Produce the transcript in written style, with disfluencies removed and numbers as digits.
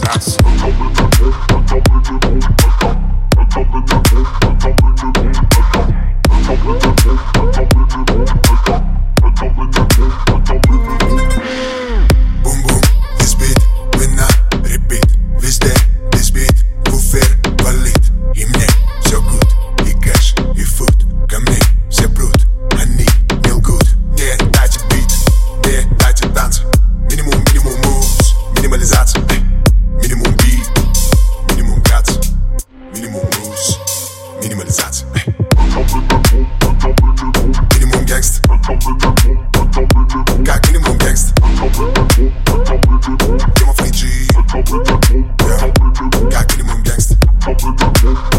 That's Бум-бум, избит, вы на репит. Везде избит, буфер валит. И мне все гуд, и кэш, и фуд. Ко мне все прут, они не лгут. Не дайте бит, не дайте танцы. Минимум, минимум мувс, минимализация. Минимум бит, минимум градус. Минимум мувс, минимализация. Минимум гангст. Как минимум гангст. Game of AG. Как минимум гангст.